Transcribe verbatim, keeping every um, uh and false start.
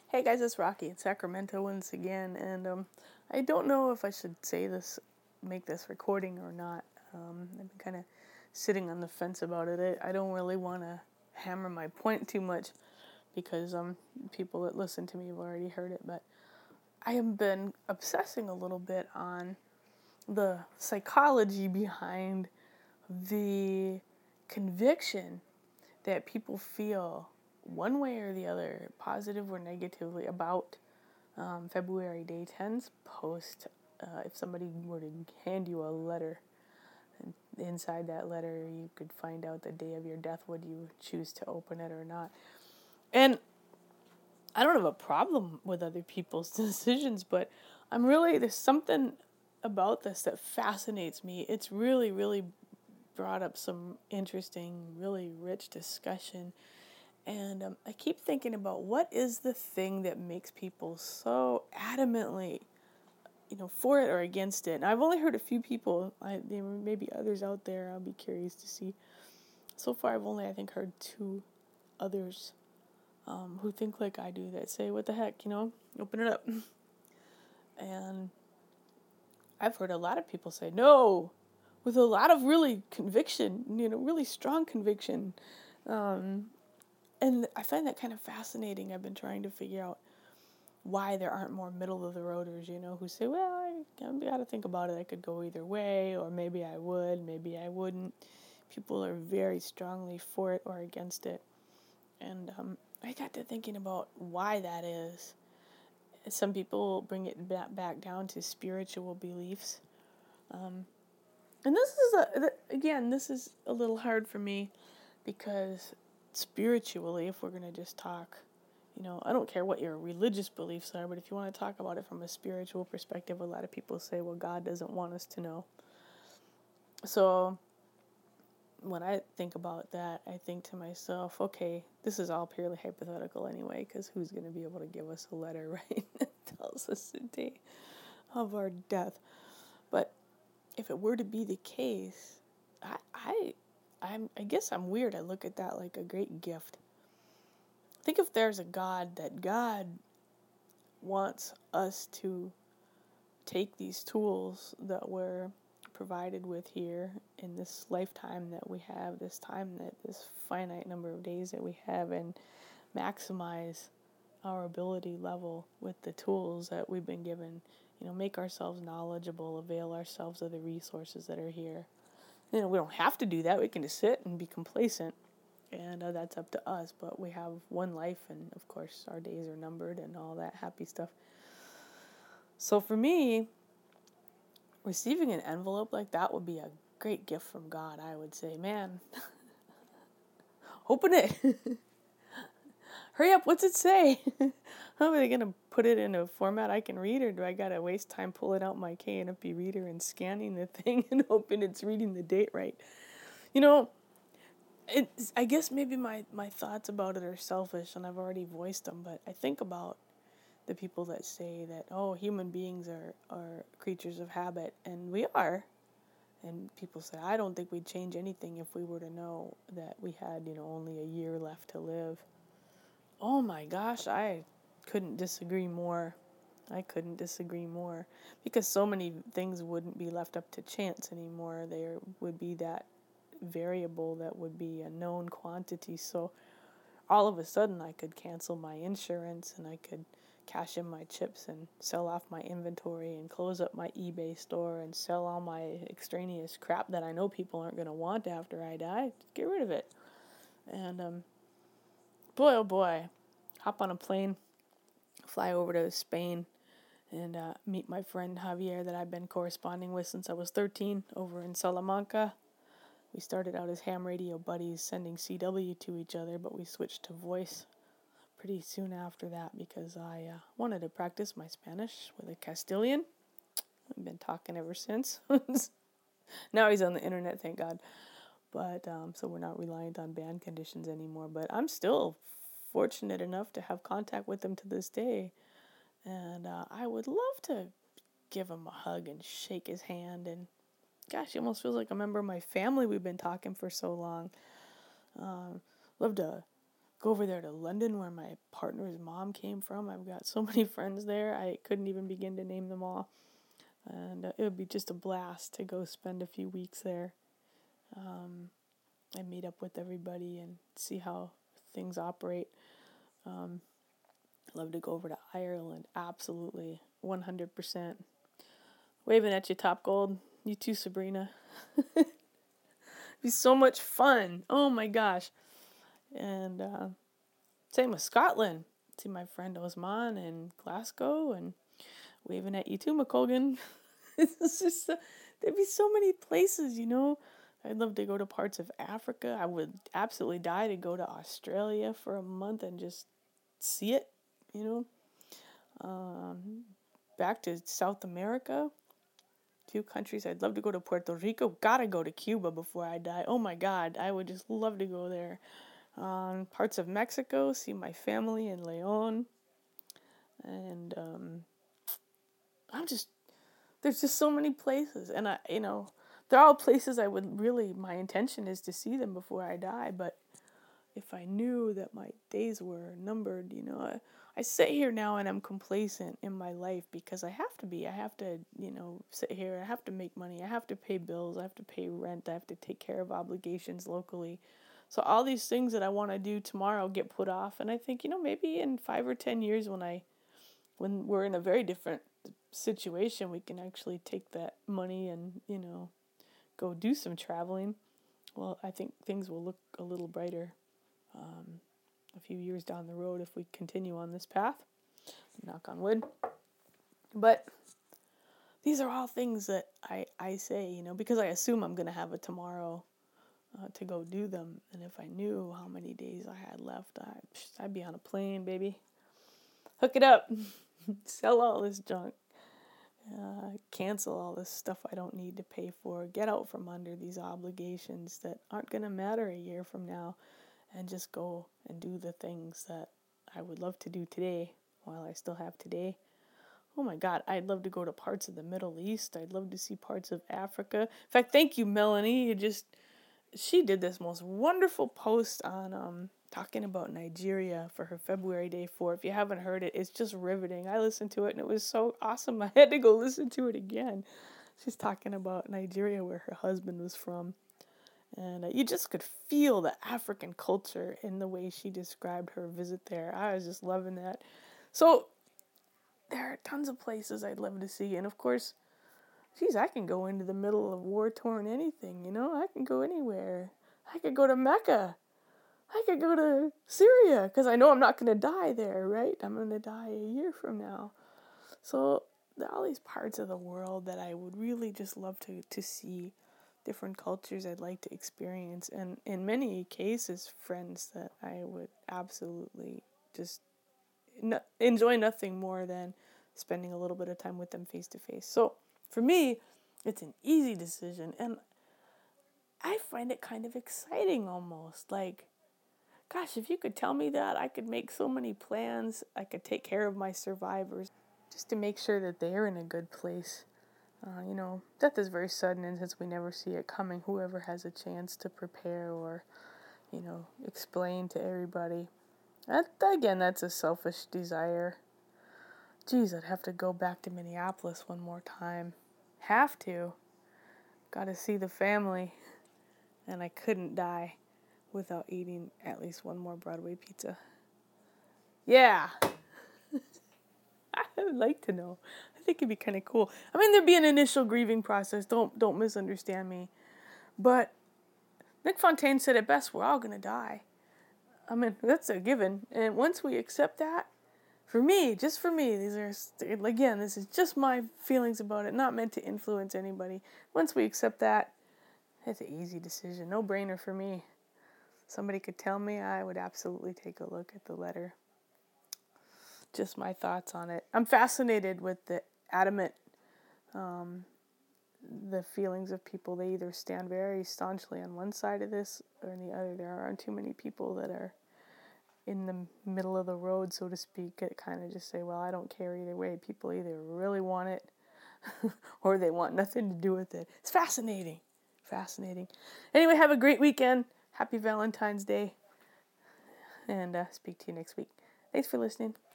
Hey guys, it's Rocky in Sacramento once again, and um, I don't know if I should say this, make this recording or not. Um, I've been kind of sitting on the fence about it. I, I don't really want to hammer my point too much because um, people that listen to me have already heard it, but I have been obsessing a little bit on the psychology behind the conviction that people feel one way or the other, positive or negatively, about um, February Day ten's post. Uh, if somebody were to hand you a letter, and inside that letter you could find out the day of your death, would you choose to open it or not? And I don't have a problem with other people's decisions, but I'm really, there's something about this that fascinates me. It's really, really brought up some interesting, really rich discussion. And um, I keep thinking about what is the thing that makes people so adamantly, you know, for it or against it. And I've only heard a few people. I, there may be others out there. I'll be curious to see. So far, I've only, I think, heard two others um, who think like I do, that say, what the heck, you know, open it up. And I've heard a lot of people say, no, with a lot of really conviction, you know, really strong conviction. Um, and I find that kind of fascinating. I've been trying to figure out why there aren't more middle of the roaders, you know, who say, well, I, I got to think about it. I could go either way, or maybe I would, maybe I wouldn't. People are very strongly for it or against it. And um, I got to thinking about why that is. Some people bring it back, back down to spiritual beliefs. Um, and this is, a, again, this is a little hard for me because spiritually, if we're going to just talk, you know, I don't care what your religious beliefs are, but if you want to talk about it from a spiritual perspective, a lot of people say, well, God doesn't want us to know. So when I think about that, I think to myself, okay, this is all purely hypothetical anyway, because who's going to be able to give us a letter, right, that tells us the day of our death? But if it were to be the case, I, I, I'm, I guess I'm weird. I look at that like a great gift. Think if there's a God, that God wants us to take these tools that we're provided with here in this lifetime that we have, this time that this finite number of days that we have, and maximize our ability level with the tools that we've been given. You know, make ourselves knowledgeable, avail ourselves of the resources that are here. You know, we don't have to do that. We can just sit and be complacent, and uh, that's up to us. But we have one life, and of course our days are numbered and all that happy stuff. So for me, receiving an envelope like that would be a great gift from God. I would say, man, open it. Hurry up, what's it say? How are they going to put it in a format I can read, or do I got to waste time pulling out my K N F B reader and scanning the thing and hoping it's reading the date right? You know, it's, I guess maybe my, my thoughts about it are selfish, and I've already voiced them, but I think about the people that say that, oh, human beings are, are creatures of habit, and we are. And people say, I don't think we'd change anything if we were to know that we had, you know, only a year left to live. Oh my gosh, I couldn't disagree more. I couldn't disagree more. Because so many things wouldn't be left up to chance anymore. There would be that variable that would be a known quantity. So all of a sudden I could cancel my insurance, and I could cash in my chips and sell off my inventory and close up my eBay store and sell all my extraneous crap that I know people aren't going to want after I die. Just get rid of it. And um, boy, oh boy, hop on a plane, fly over to Spain, and uh, meet my friend Javier that I've been corresponding with since I was thirteen over in Salamanca. We started out as ham radio buddies, sending C W to each other, but we switched to voice pretty soon after that because I uh, wanted to practice my Spanish with a Castilian. I've been talking ever since. Now he's on the internet, thank God. But um, so we're not reliant on band conditions anymore. But I'm still fortunate enough to have contact with him to this day. And uh, I would love to give him a hug and shake his hand. And gosh, he almost feels like a member of my family. We've been talking for so long. Uh, love to go over there to London where my partner's mom came from. I've got so many friends there. I couldn't even begin to name them all. And uh, it would be just a blast to go spend a few weeks there. Um, and meet up with everybody and see how things operate. Um, I'd love to go over to Ireland. Absolutely. one hundred percent. Waving at you, Top Gold. You too, Sabrina. It'd be so much fun. Oh my gosh. And uh, same with Scotland. See my friend Osman in Glasgow and waving at you too, McColgan. It's just, uh, there'd be so many places, you know. I'd love to go to parts of Africa. I would absolutely die to go to Australia for a month and just see it, you know. Um, back to South America. Two countries. I'd love to go to Puerto Rico. Gotta go to Cuba before I die. Oh my God, I would just love to go there. Um, parts of Mexico, see my family in Leon. And um, I'm just, there's just so many places. And I, you know, they're all places I would really, my intention is to see them before I die. But if I knew that my days were numbered, you know, I, I sit here now and I'm complacent in my life because I have to be. I have to, you know, sit here. I have to make money. I have to pay bills. I have to pay rent. I have to take care of obligations locally. So all these things that I want to do tomorrow get put off. And I think, you know, maybe in five or ten years when I, when we're in a very different situation, we can actually take that money and, you know, go do some traveling. Well, I think things will look a little brighter um, a few years down the road if we continue on this path. Knock on wood. But these are all things that I, I say, you know, because I assume I'm going to have a tomorrow uh, to go do them. And if I knew how many days I had left, I, I'd be on a plane, baby. Hook it up. Sell all this junk. Uh, cancel all this stuff I don't need to pay for. Get out from under these obligations that aren't going to matter a year from now. And just go and do the things that I would love to do today while I still have today. Oh my God, I'd love to go to parts of the Middle East. I'd love to see parts of Africa. In fact, thank you, Melanie. You just, she did this most wonderful post on um talking about Nigeria for her February Day four. If you haven't heard it, it's just riveting. I listened to it and it was so awesome. I had to go listen to it again. She's talking about Nigeria, where her husband was from. And uh, you just could feel the African culture in the way she described her visit there. I was just loving that. So there are tons of places I'd love to see. And of course, geez, I can go into the middle of war-torn anything, you know? I can go anywhere. I could go to Mecca. I could go to Syria because I know I'm not going to die there, right? I'm going to die a year from now. So there are all these parts of the world that I would really just love to, to see. Different cultures I'd like to experience, and in many cases, friends that I would absolutely just no, enjoy nothing more than spending a little bit of time with them face to face. So for me, it's an easy decision, and I find it kind of exciting almost. Like, gosh, if you could tell me that, I could make so many plans. I could take care of my survivors just to make sure that they're in a good place. Uh, you know, death is very sudden, and since we never see it coming, whoever has a chance to prepare or, you know, explain to everybody. That, again, that's a selfish desire. Geez, I'd have to go back to Minneapolis one more time. Have to. Gotta see the family. And I couldn't die without eating at least one more Broadway pizza. Yeah. I would like to know. I think it'd be kind of cool. I mean, there'd be an initial grieving process. Don't don't misunderstand me. But Nick Fontaine said it best, we're all going to die. I mean, that's a given. And once we accept that, for me, just for me, these are, again, this is just my feelings about it, not meant to influence anybody. Once we accept that, it's an easy decision. No brainer for me. Somebody could tell me, I would absolutely take a look at the letter. Just my thoughts on it. I'm fascinated with the adamant, um, the feelings of people. They either stand very staunchly on one side of this or on the other. There aren't too many people that are in the middle of the road, so to speak, that kind of just say, well, I don't care either way. People either really want it or they want nothing to do with it. It's fascinating. Fascinating. Anyway, have a great weekend. Happy Valentine's Day. and uh, speak to you next week. Thanks for listening.